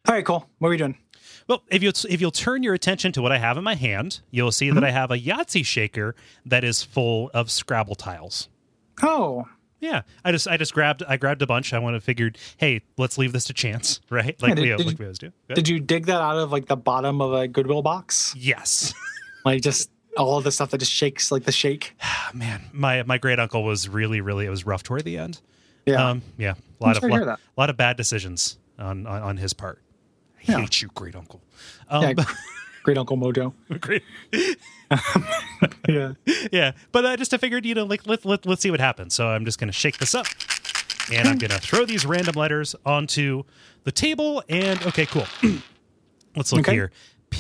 All right, cool. What are we doing? Well, if you'll turn your attention to what I have in my hand, you'll see that I have a Yahtzee shaker that is full of Scrabble tiles. Oh, Yeah, I grabbed a bunch. I figured, hey, let's leave this to chance, right? Like we always do. Good. Did you dig that out of like the bottom of a Goodwill box? Yes. Like just all of the stuff that just shakes, like the shake. Man, my great uncle was really it was rough toward the end. Yeah, A lot of bad decisions on his part. I hate you, great uncle. Great Uncle Mojo. Great. Yeah. Yeah, but I just figured, let's see what happens. So I'm just going to shake this up, and I'm going to throw these random letters onto the table. And okay, cool. Let's look here.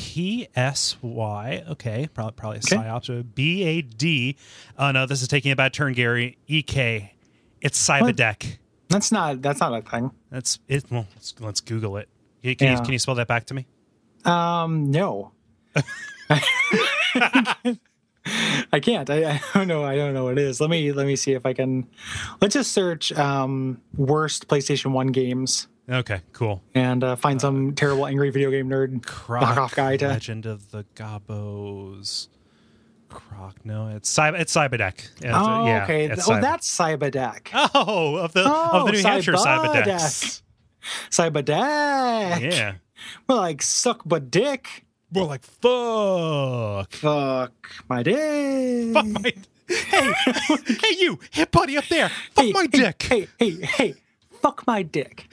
PSY. Okay, probably a psyops. BAD. Oh no, this is taking a bad turn, Gary. EK. It's Cyberdeck. That's not a thing. That's it. Well, let's Google it. Can you spell that back to me? No. I can't. I don't know. I don't know what it is. Let me see if I can. Let's just search worst PlayStation 1 games. Okay, cool. And find some terrible angry video game nerd knockoff guy to Legend of the Gobos. Croc. No, it's Cyberdeck. Okay. That's Cyberdeck. Of the New Hampshire Cyberdeck. Cyberdeck. Yeah. Well, like suck but dick. More like fuck. Fuck my dick. Fuck my. Hey, hey, you hip buddy up there. Fuck my dick. Hey. Fuck my dick.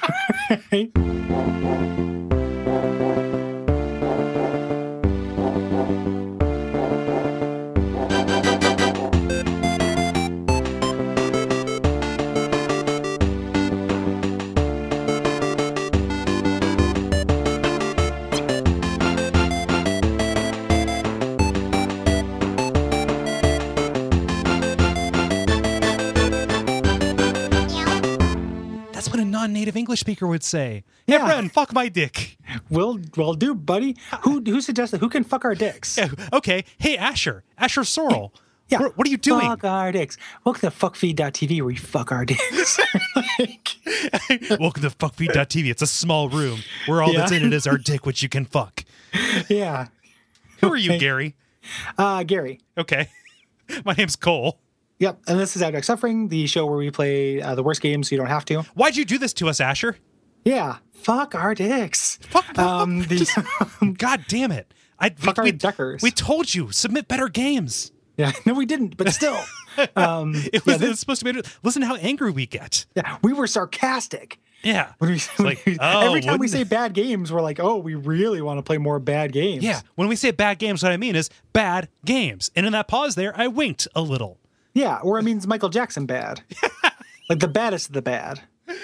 Non-native English speaker would say, "Hey friend, fuck my dick." Will do, buddy. Who suggested? Who can fuck our dicks? Okay. Hey, Asher Sorrell. Yeah. What are you doing? Fuck our dicks. Welcome to fuckfeed.tv where we fuck our dicks. Welcome to fuckfeed.tv. It's a small room where all that's in it is our dick, which you can fuck. Yeah. Who are you, Gary? Gary. Okay. My name's Cole. Yep, and this is Abject Suffering, the show where we play the worst games so you don't have to. Why'd you do this to us, Asher? Yeah, fuck our dicks. Fuck God damn it. Fuck our deckers. We told you, submit better games. Yeah, no, we didn't, but still. It's supposed to be, listen to how angry we get. Yeah, we were sarcastic. Yeah. Every time we say bad games, we're like, oh, we really want to play more bad games. Yeah, when we say bad games, what I mean is bad games. And in that pause there, I winked a little. Yeah, or it means Michael Jackson bad. Like the baddest of the bad.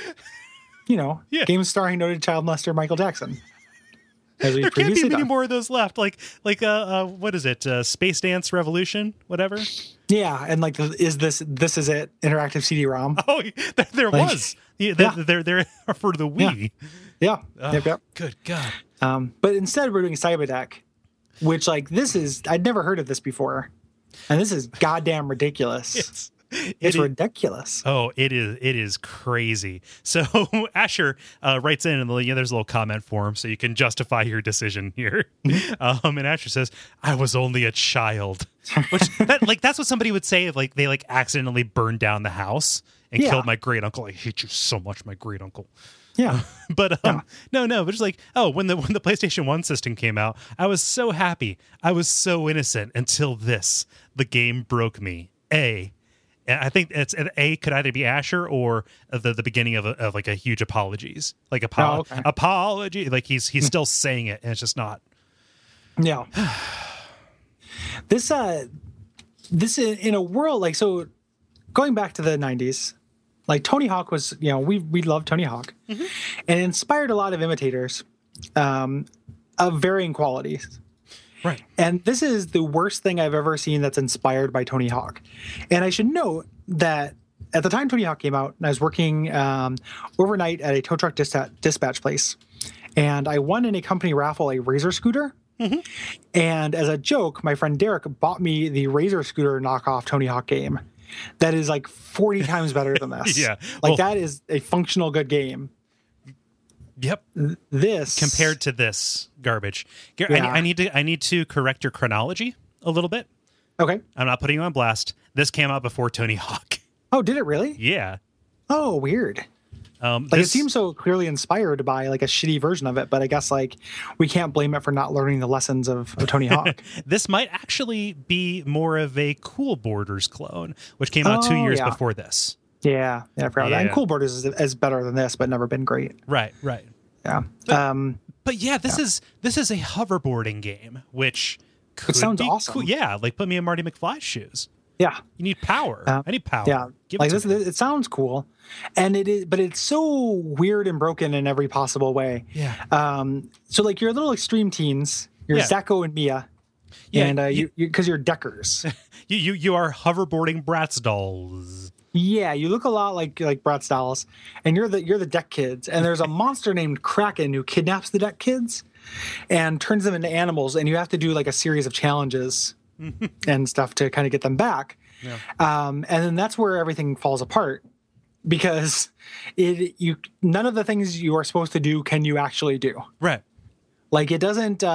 Games starring noted child molester Michael Jackson. There can't be many more of those left. Like what is it? Space Dance Revolution, whatever. Yeah, and like This Is It interactive CD-ROM. Oh, there was. They're for the Wii. Yeah. Yep. Good God. But instead we're doing Cyberdeck, which I'd never heard of this before. And this is goddamn ridiculous. It's ridiculous. Oh, it is crazy. So Asher writes in, and there's a little comment form so you can justify your decision here. Mm-hmm. And Asher says, "I was only a child," which that's what somebody would say if they accidentally burned down the house and killed my great uncle. I hate you so much, my great uncle. Yeah. But but just when the PlayStation 1 system came out, I was so happy. I was so innocent until the game broke me. And I think it's an A could either be Asher or the beginning of a huge apologies. Apology. Like he's still saying it and it's just not. Yeah. This in a world going back to the 90s, Tony Hawk was, we love Tony Hawk, mm-hmm. and it inspired a lot of imitators of varying qualities. Right. And this is the worst thing I've ever seen that's inspired by Tony Hawk. And I should note that at the time Tony Hawk came out, I was working overnight at a tow truck dispatch place, and I won in a company raffle a Razor scooter. Mm-hmm. And as a joke, my friend Derek bought me the Razor scooter knockoff Tony Hawk game. That is 40 times better than this. Yeah. That is a functional good game. Yep. This Compared to this garbage. Yeah. I need to correct your chronology a little bit. Okay. I'm not putting you on blast. This came out before Tony Hawk. Oh, did it really? Yeah. Oh, weird. Like it seems so clearly inspired by like a shitty version of it, but I guess like we can't blame it for not learning the lessons of Tony Hawk. This might actually be more of a Cool Borders clone, which came out 2 years before this. Yeah, I forgot that. And Cool Borders is better than this, but never been great. Right. Yeah. But yeah, this is a hoverboarding game, which it sounds be awesome. Cool. Yeah, like put me in Marty McFly's shoes. Yeah. You need power. I need power. Yeah. Give like it to me. it sounds cool. And it is, but it's so weird and broken in every possible way. Yeah. So like you're little extreme teens, you're Zeko and Mia. Yeah, And because you're Deckers. you are hoverboarding Bratz dolls. Yeah, you look a lot like Bratz dolls, and you're the Deck Kids. And there's a monster named Kraken who kidnaps the Deck Kids and turns them into animals, and you have to do like a series of challenges and stuff to kind of get them back. Yeah. And then that's where everything falls apart because none of the things you are supposed to do can you actually do. Right. Like it doesn't.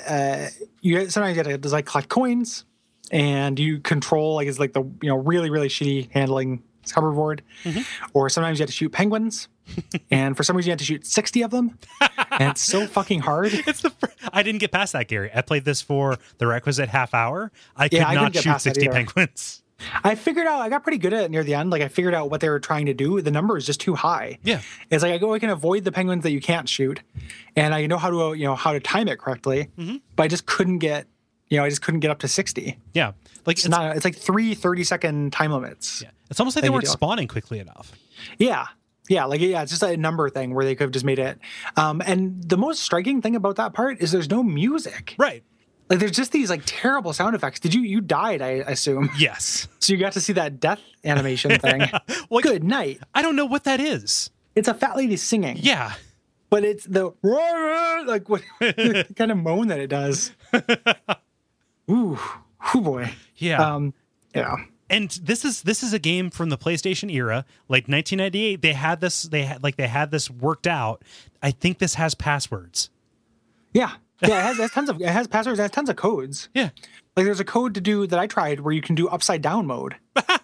You sometimes you have to like collect coins, and you control like it's like the really really shitty handling hoverboard, or sometimes you have to shoot penguins, and for some reason you have to shoot 60 of them, and it's so fucking hard. I didn't get past that, Gary. I played this for the requisite half hour. I could not shoot 60 penguins. I got pretty good at it near the end. Like I figured out what they were trying to do. The number is just too high. Yeah. It's like I can avoid the penguins that you can't shoot, and I know how to time it correctly, but I just couldn't get up to 60. Yeah. Like it's like 3 30-second time limits. Yeah. It's almost like they weren't spawning quickly enough. Yeah. Yeah, it's just a number thing where they could have just made it. And the most striking thing about that part is there's no music. Right. Like there's just these like terrible sound effects. You died, I assume. Yes. So you got to see that death animation thing. Well, good night. I don't know what that is. It's a fat lady singing. Yeah. But it's the like what kind of moan that it does. Ooh boy. Yeah. Yeah. And this is a game from the PlayStation era, like 1998. They had this worked out. I think this has passwords. Yeah. Yeah, it has passwords, it has tons of codes. Yeah. Like there's a code to do that I tried where you can do upside down mode.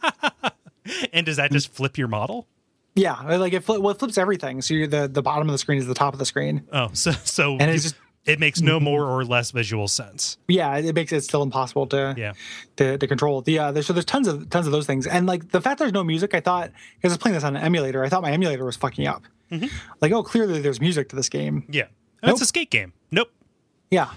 And does that just flip your model? Yeah, like it flips everything. So the bottom of the screen is the top of the screen. Oh, so and it makes no more or less visual sense. Yeah, it makes it still impossible to control. So there's tons of those things, and like the fact there's no music, I thought because I was playing this on an emulator, I thought my emulator was fucking up. Like, oh, clearly there's music to this game. Yeah, nope. It's a skate game. Nope. Yeah.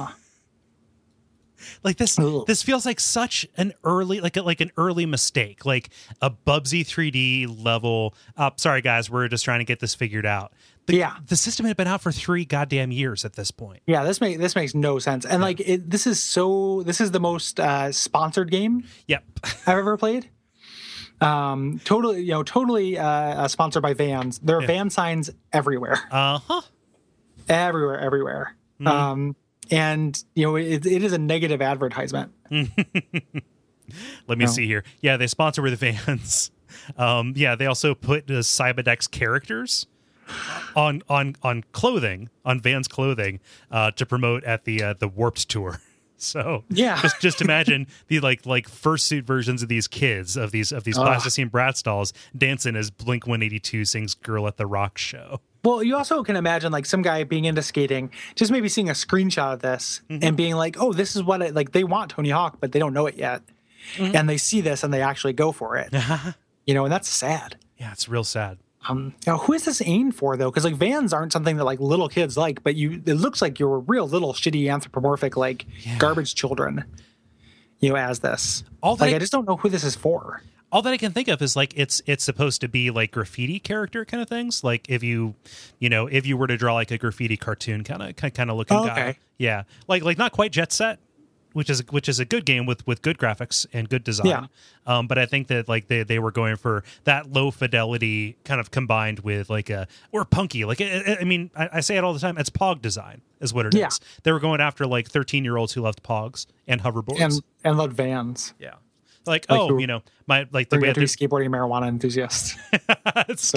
Like this feels like such an early an early mistake, like a Bubsy 3D level. Sorry guys, we're just trying to get this figured out. The system had been out for 3 goddamn years at this point. Yeah, this makes no sense. And like this is the most sponsored game I've ever played. Totally sponsored by Vans. There are Van signs everywhere. Everywhere. And it is a negative advertisement. Let me see here. Yeah, they sponsor with Vans. They also put Cyberdeck's characters on clothing, on Vans clothing, to promote at the Warped Tour. So just imagine the like fursuit versions of these kids of these plasticine Bratz dolls dancing as Blink 182 sings "Girl at the Rock" show. Well, you also can imagine like some guy being into skating, just maybe seeing a screenshot of this and being like, "Oh, this is what they want Tony Hawk, but they don't know it yet," and they see this and they actually go for it. And that's sad. Yeah, it's real sad. Who is this aimed for though? Because like Vans aren't something that like little kids like, but it looks like you're real little shitty anthropomorphic garbage children. As this. I just don't know who this is for. All that I can think of is like it's supposed to be like graffiti character kind of things. Like if you were to draw like a graffiti cartoon kind of looking guy. Okay. Yeah, like not quite Jet Set, which is a good game with good graphics and good design. Yeah. But I think that like they were going for that low fidelity kind of combined with or punky. Like I say it all the time. It's Pog design is what it is. They were going after like 13-year-olds who loved Pogs and hoverboards and loved Vans. Yeah. The way skateboarding marijuana enthusiasts.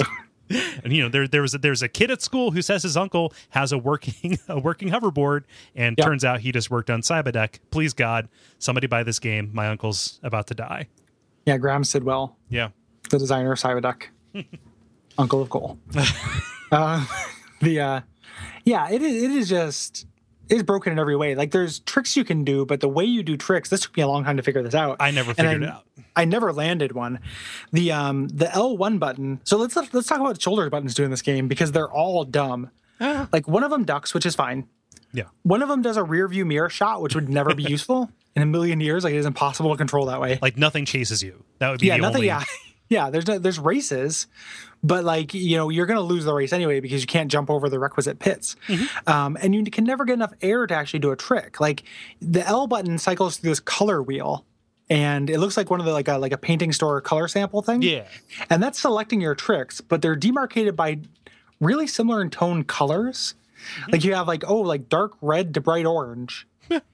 And there's a kid at school who says his uncle has a working hoverboard, and turns out he just worked on Cyberdeck. Please God, somebody buy this game. My uncle's about to die. Yeah, Graham Sidwell. Yeah, the designer of Cyberdeck, uncle of Cole. It is just. It's broken in every way. Like, there's tricks you can do, but the way you do tricks, this took me a long time to figure this out. I never figured it out. I never landed one. The L1 button. So let's talk about shoulder buttons doing this game, because they're all dumb. Like, one of them ducks, which is fine. Yeah. One of them does a rear view mirror shot, which would never be useful in a million years. Like, it is impossible to control that way. Like, nothing chases you. That would be the nothing. only. Yeah. There's races, but like, you're going to lose the race anyway because you can't jump over the requisite pits. And you can never get enough air to actually do a trick. Like, the L button cycles through this color wheel, and it looks like one of the like a painting store color sample thing. Yeah. And that's selecting your tricks, but they're demarcated by really similar in tone colors. Like, you have like dark red to bright orange.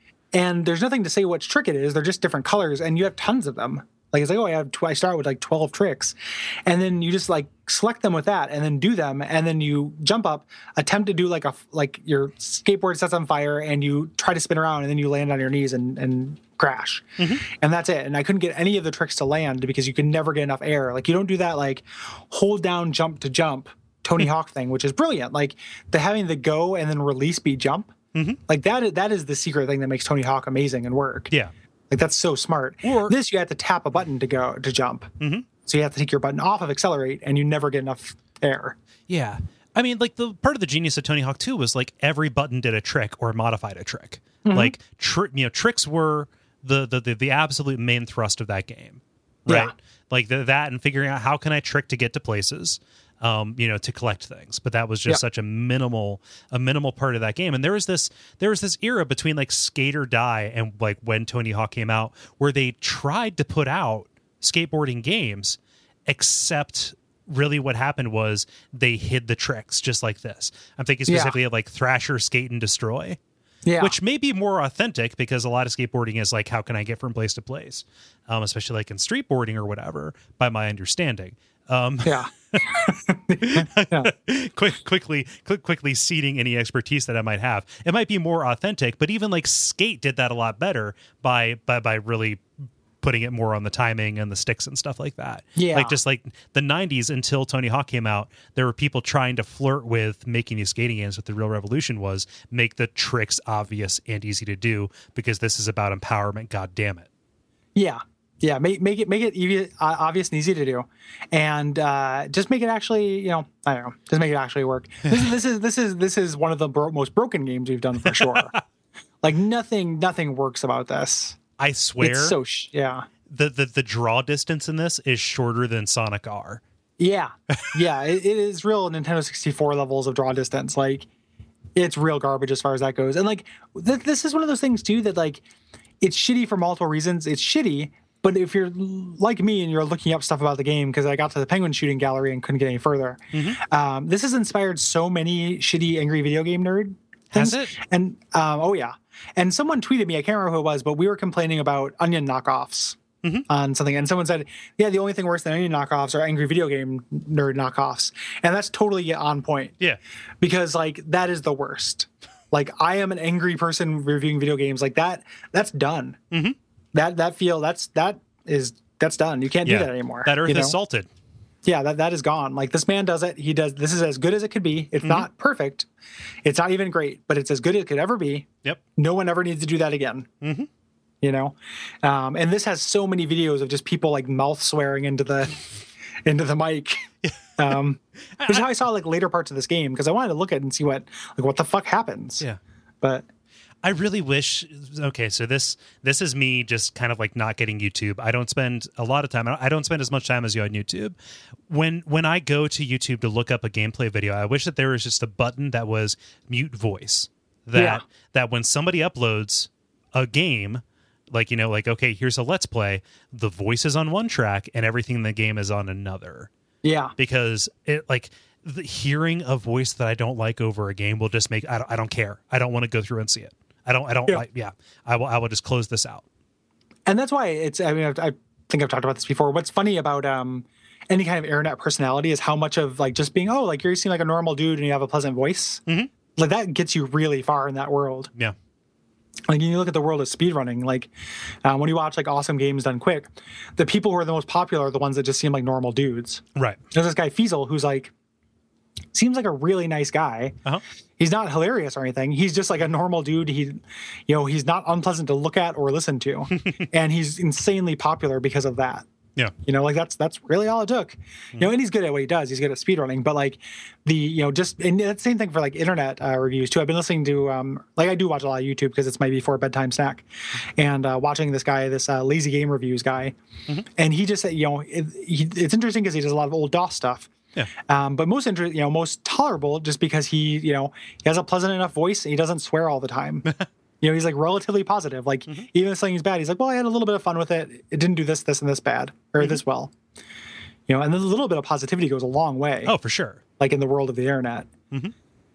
And there's nothing to say which trick it is. They're just different colors, and you have tons of them. Like, it's like, I start with like 12 tricks, and then you just like select them with that, and then do them, and then you jump up, attempt to do like your skateboard sets on fire, and you try to spin around, and then you land on your knees and crash, and that's it. And I couldn't get any of the tricks to land because you could never get enough air. Like, you don't do that like hold down jump to jump Tony Hawk thing, which is brilliant. Like, having the go and then release speed jump, like that is the secret thing that makes Tony Hawk amazing and work. Yeah. Like, that's so smart. Or this, you have to tap a button to jump. So you have to take your button off of accelerate, and you never get enough air. Yeah. I mean, like, the part of the genius of Tony Hawk 2 was like every button did a trick or modified a trick. Like, tricks were the absolute main thrust of that game, right? Yeah. Like that and figuring out how can I trick to get to places. To collect things, but that was just such a minimal part of that game. And there was this era between like Skate or Die and like when Tony Hawk came out, where they tried to put out skateboarding games, except really what happened was they hid the tricks, just like this. I'm thinking specifically of like Thrasher, Skate and Destroy. Yeah. Which may be more authentic because a lot of skateboarding is like, how can I get from place to place? Especially like in streetboarding or whatever, by my understanding. Quickly ceding any expertise that I might have. It might be more authentic, but even like Skate did that a lot better by really putting it more on the timing and the sticks and stuff like that. Yeah. Like, just like the 90s until Tony Hawk came out, there were people trying to flirt with making these skating games, but the real revolution was make the tricks obvious and easy to do, because this is about empowerment, god damn it. Yeah. Yeah, make it easy, obvious and easy to do, and just make it actually, I don't know, just make it actually work. This is one of the most broken games we've done for sure. Like, nothing works about this. I swear. It's so the draw distance in this is shorter than Sonic R. Yeah, it is real Nintendo 64 levels of draw distance. Like, it's real garbage as far as that goes. And like, this is one of those things too that like, it's shitty for multiple reasons. It's shitty. But if you're like me and you're looking up stuff about the game, because I got to the Penguin Shooting Gallery and couldn't get any further, this has inspired so many shitty angry video game nerd things. Has it? And and someone tweeted me, I can't remember who it was, but we were complaining about Onion knockoffs on something, and someone said, yeah, the only thing worse than Onion knockoffs are angry video game nerd knockoffs. And that's totally on point. Yeah. Because like, that is the worst. Like, I am an angry person reviewing video games. Like, that's done. That's done. You can't do that anymore. That earth is salted. Yeah, that is gone. Like, this man does it. This is as good as it could be. It's not perfect. It's not even great, but it's as good as it could ever be. Yep. No one ever needs to do that again. And this has so many videos of just people like mouth swearing into the mic. Which is how I saw like later parts of this game, because I wanted to look at it and see what the fuck happens. Yeah. But I really wish. Okay, so this is me just kind of like not getting YouTube. I don't spend a lot of time. I don't spend as much time as you on YouTube. When I go to YouTube to look up a gameplay video, I wish that there was just a button that was mute voice. That when somebody uploads a game, like, okay, here's a let's play, the voice is on one track and everything in the game is on another. Yeah, because it like. The hearing a voice that I don't like over a game will just make I don't care. I don't want to go through and see it. I don't like. Yeah, I will just close this out. And that's why it's. I mean, I think I've talked about this before. What's funny about and any kind of internet personality is how much of like just being, oh, like you seem like a normal dude and you have a pleasant voice. Like that gets you really far in that world. Yeah. Like you look at the world of speedrunning, like when you watch like awesome games done quick, the people who are the most popular are the ones that just seem like normal dudes. Right. There's this guy Fiesel who's like, seems like a really nice guy. He's not hilarious or anything. He's just like a normal dude. He's not unpleasant to look at or listen to. And he's insanely popular because of that. Yeah. Like that's really all it took. And he's good at what he does. He's good at speedrunning, but like and that's the same thing for like internet reviews too. I've been listening to, I do watch a lot of YouTube because it's my before bedtime snack, and watching this guy, this lazy game reviews guy. And he just said, it's interesting because he does a lot of old DOS stuff. Yeah. But most tolerable just because he has a pleasant enough voice and he doesn't swear all the time. He's like relatively positive. Like even if something's bad, he's like, well, I had a little bit of fun with it. It didn't do this, and this bad or this well. And a little bit of positivity goes a long way. Oh, for sure. Like in the world of the internet. Yeah.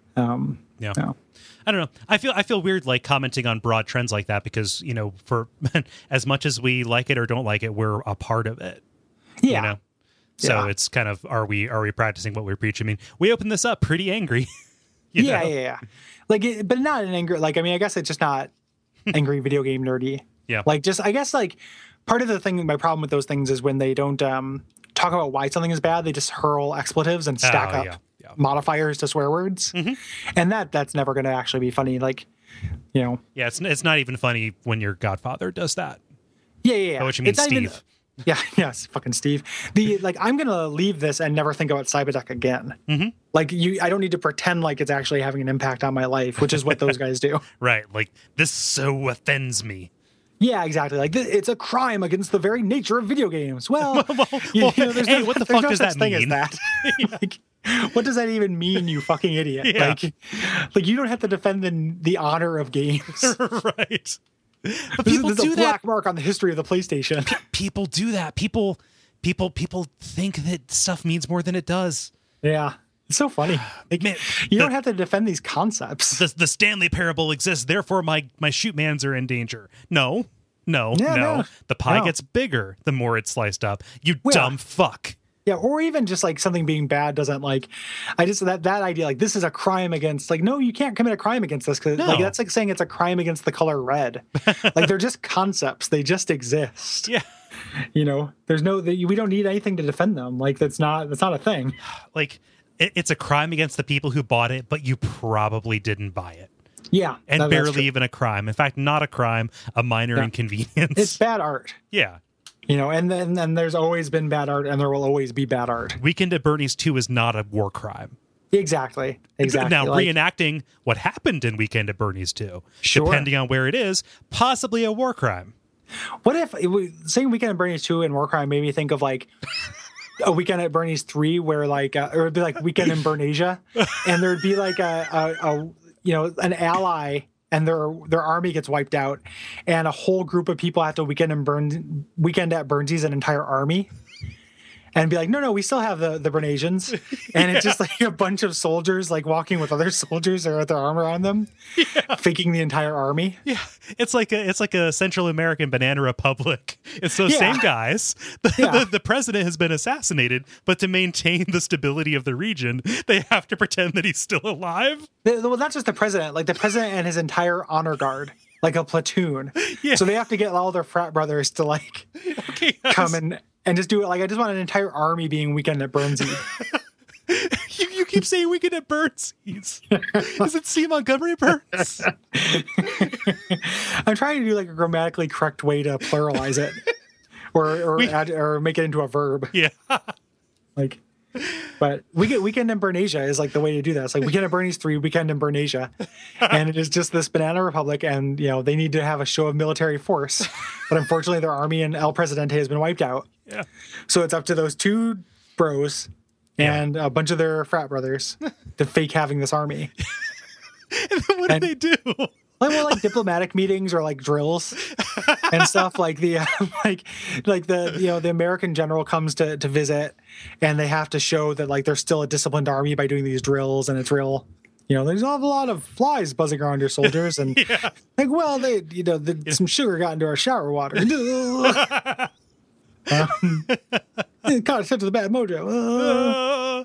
No. I don't know. I feel weird like commenting on broad trends like that because, for as much as we like it or don't like it, we're a part of it. Yeah. So it's kind of, are we practicing what we preach? I mean, we opened this up pretty angry. Yeah. Like, but not an angry, like, I mean, I guess it's just not angry video game nerdy. Yeah. Like, just, I guess, like, part of the thing, my problem with those things is when they don't talk about why something is bad, they just hurl expletives and stack up modifiers to swear words. And that's never going to actually be funny. Like, Yeah, it's not even funny when your godfather does that. Yeah. Oh, what you mean, Steve? Yes, fucking Steve. I'm gonna leave this and never think about Cyberdeck again. Like I don't need to pretend like it's actually having an impact on my life, which is what those guys do. Right. Like this so offends me. Yeah, exactly. Like it's a crime against the very nature of video games. Well, what the fuck does that mean? As that. Like, what does that even mean, you fucking idiot? Yeah. Like you don't have to defend the honor of games. Right. But people this is do a that. black mark on the history of the PlayStation. People do that. People think that stuff means more than it does. Yeah. It's so funny. Like, man, you don't have to defend these concepts. The Stanley Parable exists, therefore my shoot mans are in danger. No. The pie gets bigger the more it's sliced up. You dumb fuck. Yeah, or even just like something being bad doesn't that idea, like this is a crime against, like, no, you can't commit a crime against this because like that's like saying it's a crime against the color red. Like they're just concepts, they just exist. Yeah. There's we don't need anything to defend them. Like that's not a thing. Like it's a crime against the people who bought it, but you probably didn't buy it. Yeah. And barely even a crime. In fact, not a crime, a minor inconvenience. It's bad art. Yeah. And then there's always been bad art, and there will always be bad art. Weekend at Bernie's 2 is not a war crime. Exactly. Now, reenacting what happened in Weekend at Bernie's 2, depending on where it is, possibly a war crime. What if saying Weekend at Bernie's 2 and war crime made me think of like a Weekend at Bernie's 3, where like it would be like Weekend in Bernasia, and there'd be like an ally. And their army gets wiped out, and a whole group of people have to weekend at Burnsies an entire army, and be like, no, we still have the Bernasians, and it's just like a bunch of soldiers like walking with other soldiers or with their armor on them, faking the entire army. Yeah, it's like a Central American banana republic. It's those same guys. The president has been assassinated, but to maintain the stability of the region, they have to pretend that he's still alive. Well, not just the president, like the president and his entire honor guard, like a platoon. Yeah. So they have to get all their frat brothers to come and just do it. Like I just want an entire army being Weekend at Bernsey. You keep saying Weekend at Burnsies. Is it C. Montgomery Burns? I'm trying to do like a grammatically correct way to pluralize it, or make it into a verb. Yeah. But Weekend in Bernasia is like the way to do that. It's like Weekend at Bernie's 3, Weekend in Bernasia. And it is just this banana republic, and they need to have a show of military force. But unfortunately their army in El Presidente has been wiped out. Yeah. So it's up to those two bros and a bunch of their frat brothers to fake having this army. And then what do they do? Like diplomatic meetings or like drills and stuff. Like the the American general comes to visit, and they have to show that like they're still a disciplined army by doing these drills, and it's real. There's a lot of flies buzzing around your soldiers, and some sugar got into our shower water. Caught a touch of the bad mojo.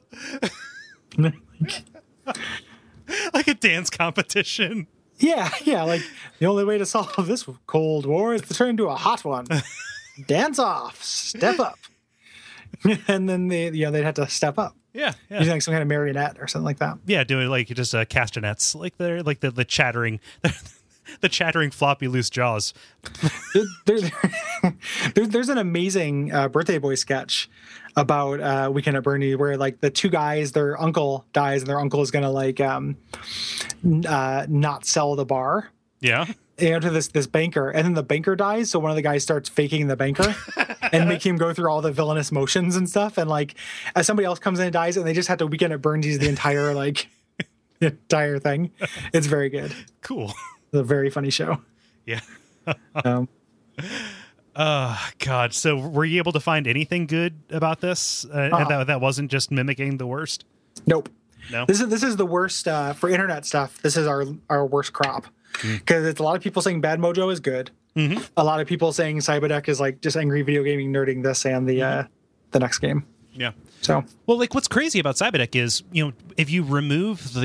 Like a dance competition. Yeah. Like the only way to solve this Cold War is to turn into a hot one. Dance off, step up, and then they'd have to step up. Yeah. Using like some kind of marionette or something like that. Yeah, doing like just castanets, like they're like the chattering. The chattering floppy loose jaws. There's an amazing Birthday Boy sketch about Weekend at Bernie where like the two guys, their uncle dies and their uncle is gonna like not sell the bar. Yeah. To this banker, and then the banker dies, so one of the guys starts faking the banker and make him go through all the villainous motions and stuff, and like as somebody else comes in and dies, and they just have to Weekend at Bernie's the entire like the entire thing. It's very good. Cool. It's a very funny show. Yeah. God. So were you able to find anything good about this? That wasn't just mimicking the worst? Nope. No. This is the worst for internet stuff. This is our worst crop because it's a lot of people saying Bad Mojo is good. Mm-hmm. A lot of people saying Cyberdeck is like just angry video gaming nerding this and the next game. Yeah. So well, like what's crazy about Cyberdeck is if you remove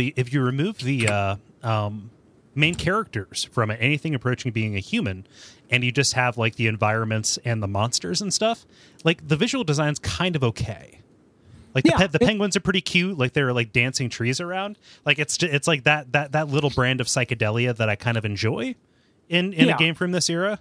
the main characters from it, anything approaching being a human, and you just have like the environments and the monsters and stuff, like the visual design's kind of okay. Like the penguins are pretty cute, like they're like dancing trees around. Like it's like that little brand of psychedelia that I kind of enjoy in a game from this era.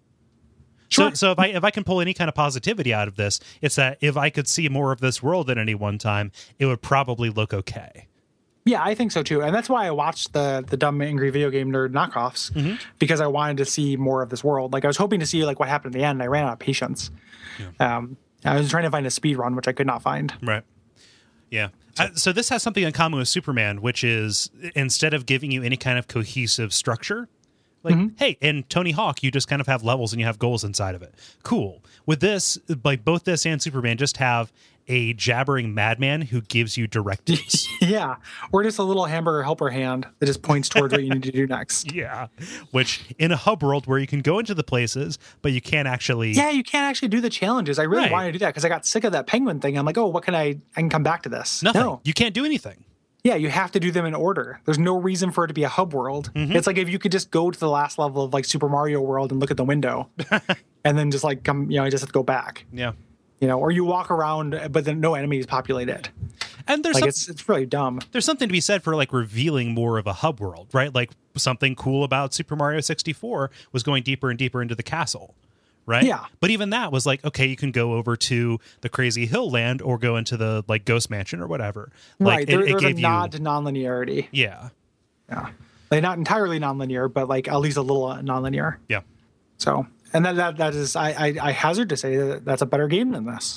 Sure. So if I can pull any kind of positivity out of this, it's that if I could see more of this world at any one time, it would probably look okay. Yeah, I think so too, and that's why I watched the dumb angry video game nerd knockoffs because I wanted to see more of this world. Like I was hoping to see like what happened at the end. I ran out of patience. Yeah. I was trying to find a speed run, which I could not find. Right. Yeah. So this has something in common with Superman, which is instead of giving you any kind of cohesive structure, like, hey, in Tony Hawk, you just kind of have levels and you have goals inside of it. Cool. With this, like both this and Superman just have a jabbering madman who gives you directives. Yeah. Or just a little hamburger helper hand that just points towards what you need to do next. Yeah. Which in a hub world where you can go into the places, but you can't actually... Yeah, you can't actually do the challenges. I really wanted to do that because I got sick of that penguin thing. I'm like, oh, what can I can come back to this. Nothing. No. You can't do anything. Yeah, you have to do them in order. There's no reason for it to be a hub world. It's like if you could just go to the last level of like Super Mario World and look at the window and then just like come, you just have to go back. Yeah. Or you walk around, but then no enemies populate it. And there's like it's really dumb. There's something to be said for like revealing more of a hub world, right? Like something cool about Super Mario 64 was going deeper and deeper into the castle, right? Yeah. But even that was like, okay, you can go over to the Crazy Hill Land or go into the like Ghost Mansion or whatever. Like, right. There's a nod to nonlinearity. Yeah. Yeah. Like not entirely nonlinear, but like at least a little nonlinear. Yeah. So. And that is, I hazard to say that that's a better game than this.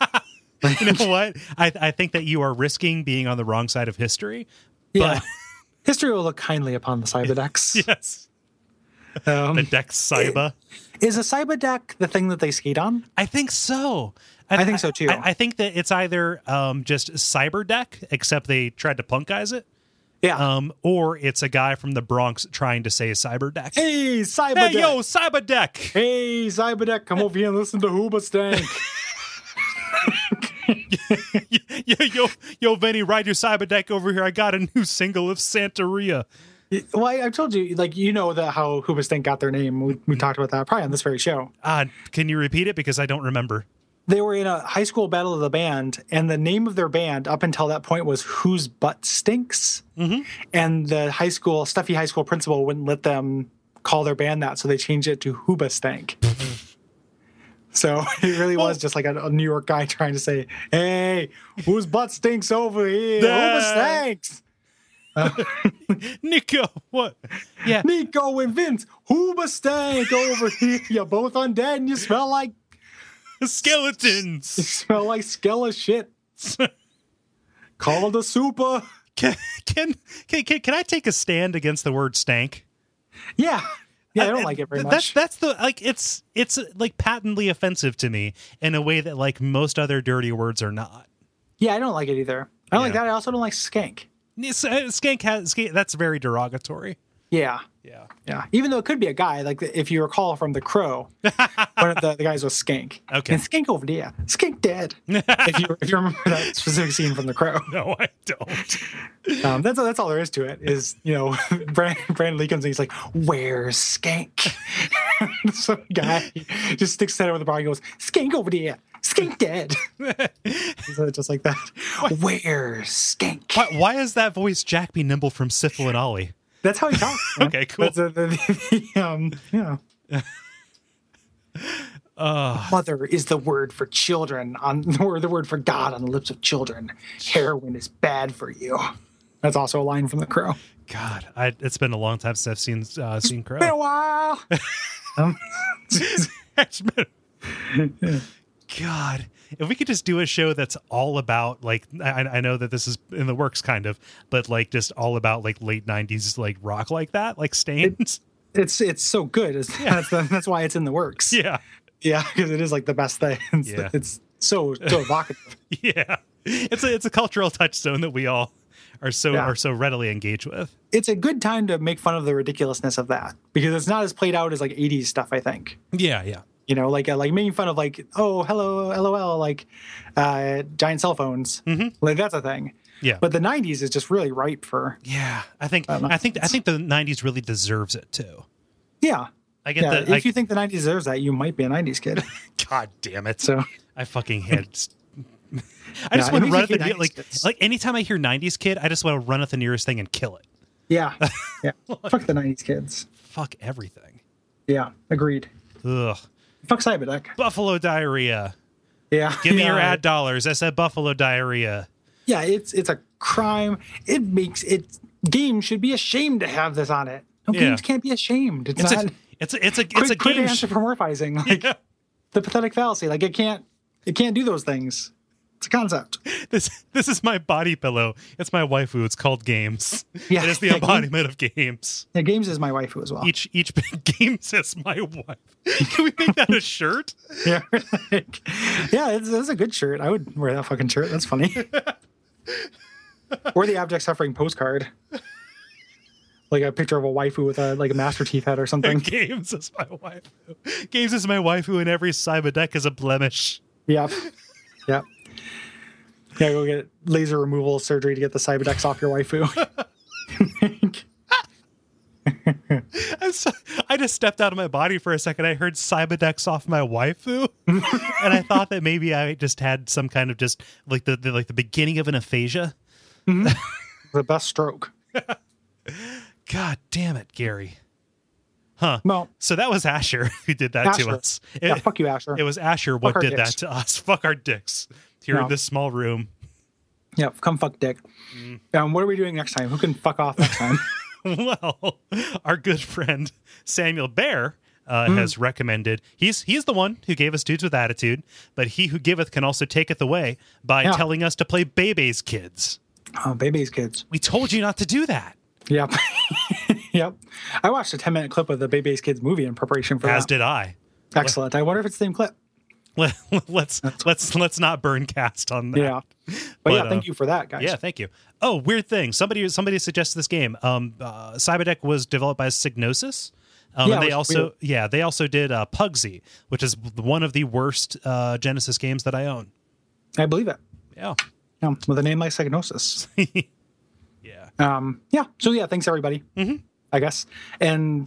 You know what? I think that you are risking being on the wrong side of history. Yeah. History will look kindly upon the Cyberdecks. Yes. The deck Cyber. Is a Cyberdeck the thing that they skate on? I think so. I think so too. I think that it's either just Cyberdeck, except they tried to punkize it. Yeah. Or it's a guy from the Bronx trying to say Cyberdeck. Hey, Cyberdeck. Hey, yo, Cyberdeck. Hey, Cyberdeck, come over here and listen to Hoobastank. yo, Vinny, ride your Cyberdeck over here. I got a new single of Santeria. Well, I told you, like, how Hoobastank got their name. We talked about that probably on this very show. Can you repeat it? Because I don't remember. They were in a high school battle of the band, and the name of their band up until that point was Whose Butt Stinks. And the stuffy high school principal wouldn't let them call their band that, so they changed it to Hoobastank. So it really was just like a New York guy trying to say, hey, whose butt stinks over here? Hoobastanks! Nico, what? Yeah. Nico and Vince, Hoobastank over here. You're both undead and you smell like skeletons. You smell like skeleton shit. Call the super. Can I take a stand against the word stank? Yeah. Yeah, I don't like it very much. That's the like it's like patently offensive to me in a way that like most other dirty words are not. Yeah, I don't like it either. I don't like that. I also don't like skank. Skank that's very derogatory. Yeah. Yeah. Yeah. Even though it could be a guy, like if you recall from The Crow, one of the guys was Skank. Okay. And Skank over there. Skank dead. if you remember that specific scene from The Crow. No, I don't. That's all there is to it. Is Brandon Lee comes in, he's like, "Where's Skank?" Some guy just sticks his head over the bar and goes, "Skank over there. Skank dead." So just like that. Where's Skank? Why is that voice Jack B. Nimble from Syphil and Ollie? That's how he talks. Okay, cool. Mother is the word for children or the word for God on the lips of children. Heroin is bad for you. That's also a line from The Crow. God, it's been a long time since I've seen Crow. Been a while. It's been- God, if we could just do a show that's all about like, I know that this is in the works kind of, but like just all about like late 90s like rock like that, like Stains. It's so good. That's why it's in the works. Yeah. Yeah, because it is like the best thing. It's so evocative. Yeah. It's a cultural touchstone that we all are so readily engaged with. It's a good time to make fun of the ridiculousness of that because it's not as played out as like 80s stuff, I think. Yeah, yeah. You know, like making fun of like, oh, hello, LOL, like giant cell phones. Mm-hmm. Like that's a thing. Yeah. But the 90s is just really ripe for. Yeah, I think the 90s really deserves it too. Yeah. I get that. If you think the 90s deserves that, you might be a 90s kid. God damn it. So I fucking had. I just want to run at the like anytime I hear 90s kid, I just want to run at the nearest thing and kill it. Yeah. Yeah. Fuck the 90s kids. Fuck everything. Yeah. Agreed. Ugh. Fuck Cyberdeck. Buffalo diarrhea. Yeah. Give me your ad dollars. I said buffalo diarrhea. Yeah, it's a crime. It makes it. Games should be ashamed to have this on it. No, games can't be ashamed. It's not. It's a quit game. Anthropomorphizing, like the pathetic fallacy. Like it can't do those things. It's a concept. This is my body pillow. It's my waifu. It's called games. Yeah, it is the embodiment of games. Yeah, games is my waifu as well. Each games is my wife. Can we make that a shirt? Yeah, yeah, it's a good shirt. I would wear that fucking shirt. That's funny. Or the abject suffering postcard. Like a picture of a waifu with a Master Teeth head or something. Games is my waifu. Games is my waifu, and every Cyberdeck is a blemish. Yep. Yep. Yeah, go get laser removal surgery to get the Cyberdecks off your waifu. I just stepped out of my body for a second. I heard Cyberdecks off my waifu, and I thought that maybe I just had some kind of just like the beginning of an aphasia. Mm-hmm. The best stroke. God damn it, Gary. Huh. Well, so that was Asher who did that to us. Fuck you, Asher. It was Asher what did that to us. Fuck our dicks here in this small room. Yeah, come fuck dick. What are we doing next time? Who can fuck off next time? Well, our good friend Samuel Bear has recommended. He's the one who gave us Dudes with Attitude, but he who giveth can also taketh away by telling us to play Bebe's Kids. Oh, Bebe's Kids. We told you not to do that. Yep. Yep. I watched a 10-minute clip of the Bebe's Kids movie in preparation for that. As did I. Excellent. I wonder if it's the same clip. Let's not burn cast on that. Yeah. But yeah, thank you for that, guys. Yeah, thank you. Oh, weird thing. Somebody suggested this game. Cyberdeck was developed by Psygnosis. And they also did Pugsy, which is one of the worst Genesis games that I own. I believe it. Yeah. With a name like Psygnosis. Yeah. So yeah, thanks everybody. Mm-hmm. I guess. And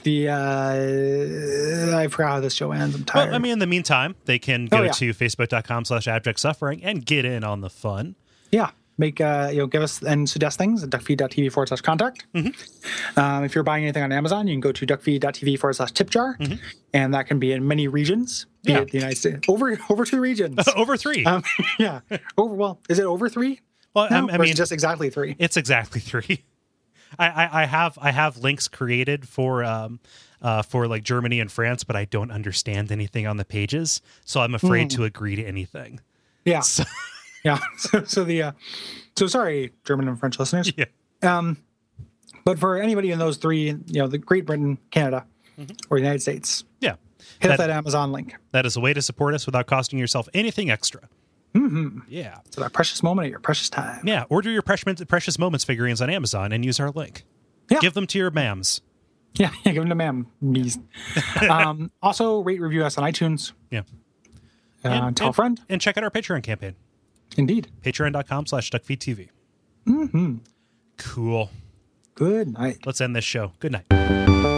I forgot how this show ends. I'm tired. Well, I mean, in the meantime, they can go to facebook.com/abjectsuffering and get in on the fun. Yeah. Make, give us and suggest things at duckfeed.tv/contact. Mm-hmm. If you're buying anything on Amazon, you can go to duckfeed.tv/tipjar. Mm-hmm. And that can be in many regions. Be it the United States. Over 2 regions. Over 3. Yeah. Is it over 3? Well, I mean, it's just exactly 3. It's exactly 3. I have links created for like Germany and France, but I don't understand anything on the pages, so I'm afraid to agree to anything. Yeah. So, yeah. So sorry, German and French listeners. Yeah. But for anybody in those 3, the Great Britain, Canada, or the United States, hit up that Amazon link. That is a way to support us without costing yourself anything extra. Mm-hmm. Yeah. So that precious moment of your precious time. Yeah. Order your precious moments figurines on Amazon and use our link. Yeah. Give them to your mams. Yeah, give them to ma'am. Also, rate, review us on iTunes. Yeah. Tell a friend. And check out our Patreon campaign. Indeed. Patreon.com/DuckFeedTV. Mm-hmm. Cool. Good night. Let's end this show. Good night.